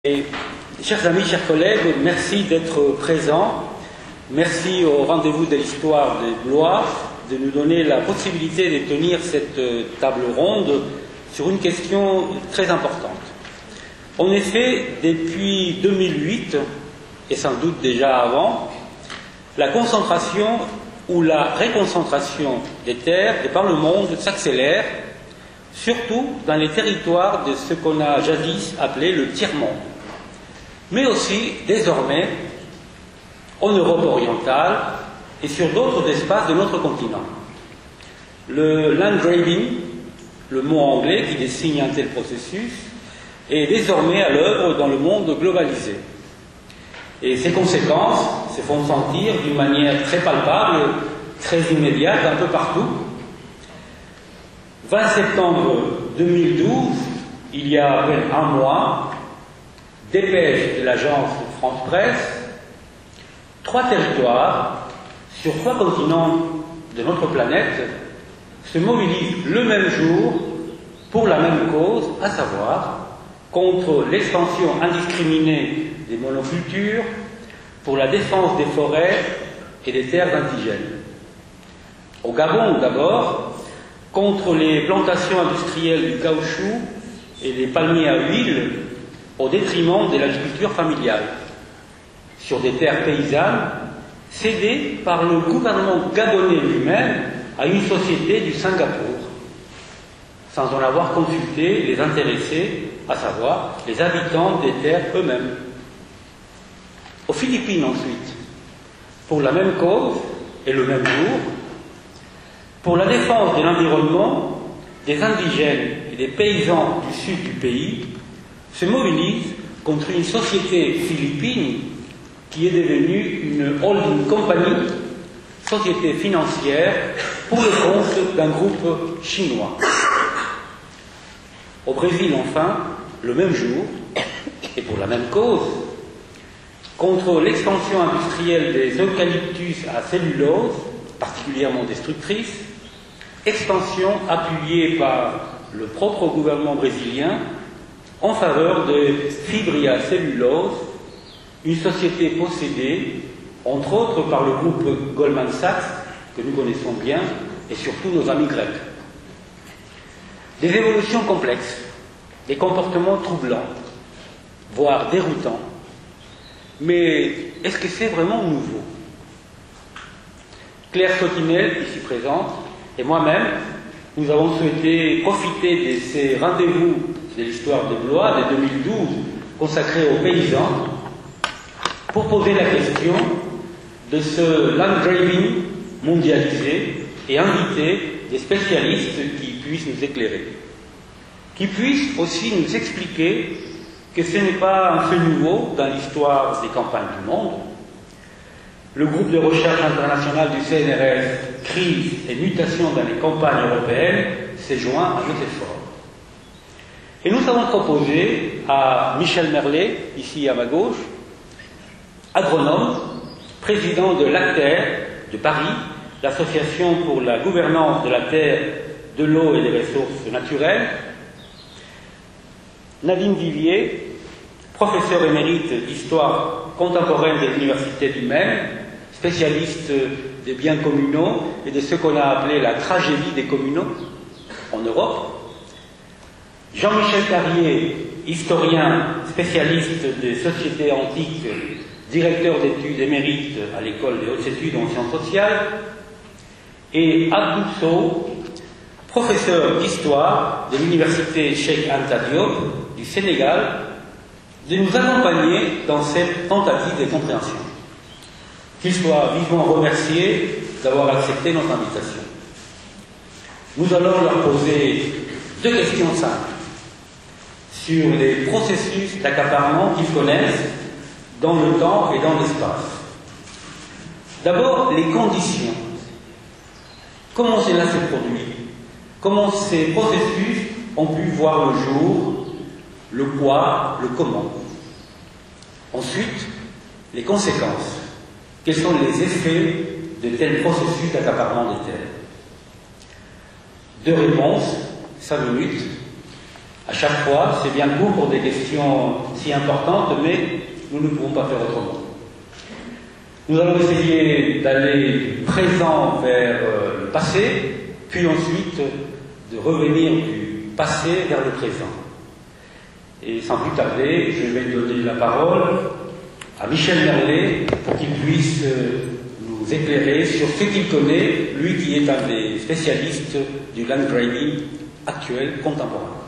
Et, chers amis, chers collègues, merci d'être présents. Merci au rendez-vous de l'histoire des Blois de nous donner la possibilité de tenir cette table ronde sur une question très importante. En effet, depuis 2008, et sans doute déjà avant, la concentration ou la réconcentration des terres et par le monde s'accélère, surtout dans les territoires de ce qu'on a jadis appelé le tiers-monde, mais aussi, désormais, en Europe orientale et sur d'autres espaces de notre continent. Le land grabbing, le mot anglais qui désigne un tel processus, est désormais à l'œuvre dans le monde globalisé. Et ses conséquences se font sentir d'une manière très palpable, très immédiate, un peu partout. 20 septembre 2012, il y a à peine un mois, dépêche de l'agence France Presse, 3 territoires sur 3 continents de notre planète se mobilisent le même jour pour la même cause, à savoir contre l'expansion indiscriminée des monocultures, pour la défense des forêts et des terres indigènes. Au Gabon, d'abord, contre les plantations industrielles du caoutchouc et des palmiers à huile au détriment de l'agriculture familiale, sur des terres paysannes cédées par le gouvernement gabonais lui-même à une société du Singapour, sans en avoir consulté les intéressés, à savoir les habitants des terres eux-mêmes. Aux Philippines ensuite, pour la même cause et le même jour, pour la défense de l'environnement, des indigènes et des paysans du sud du pays se mobilisent contre une société philippine qui est devenue une holding company, société financière, pour le compte d'un groupe chinois. Au Brésil, enfin, le même jour, et pour la même cause, contre l'expansion industrielle des eucalyptus à cellulose, particulièrement destructrice, expansion appuyée par le propre gouvernement brésilien en faveur de Fibria Cellulose, une société possédée, entre autres, par le groupe Goldman Sachs, que nous connaissons bien, et surtout nos amis grecs. Des évolutions complexes, des comportements troublants, voire déroutants. Mais est-ce que c'est vraiment nouveau? Claire Sautinel, ici présente, et moi-même, nous avons souhaité profiter de ces rendez-vous de l'histoire des Blois de 2012 consacrés aux paysans pour poser la question de ce land grabbing mondialisé et inviter des spécialistes qui puissent nous éclairer, qui puissent aussi nous expliquer que ce n'est pas un fait nouveau dans l'histoire des campagnes du monde. Le groupe de recherche international du CNRS, Crise et mutation dans les campagnes européennes, s'est joint à nos efforts. Et nous avons proposé à Michel Merlet, ici à ma gauche, agronome, président de l'ACTER de Paris, l'Association pour la gouvernance de la terre, de l'eau et des ressources naturelles, Nadine Vivier, professeur émérite d'histoire contemporaine de l'Université du Maine, spécialiste des biens communaux et de ce qu'on a appelé la tragédie des communaux en Europe, Jean-Michel Carrier, historien spécialiste des sociétés antiques, directeur d'études émérite à l'école des hautes études en sciences sociales, et Abdou Sow, professeur d'histoire de l'université Cheikh Anta Diop du Sénégal, de nous accompagner dans cette tentative de compréhension. Qu'ils soient vivement remerciés d'avoir accepté notre invitation. Nous allons leur poser 2 questions simples sur les processus d'accaparement qu'ils connaissent dans le temps et dans l'espace. D'abord, les conditions. Comment cela s'est produit? Comment ces processus ont pu voir le jour, le quoi, le comment? Ensuite, les conséquences. Quels sont les effets de tels processus d'accaparement des terres? 2 réponses, 5 minutes. À chaque fois, c'est bien court pour des questions si importantes, mais nous ne pouvons pas faire autrement. Nous allons essayer d'aller du présent vers le passé, puis ensuite de revenir du passé vers le présent. Et sans plus tarder, je vais donner la parole à Michel Merlet pour qu'il puisse nous éclairer sur ce qu'il connaît, lui qui est un des spécialistes du land grading actuel contemporain.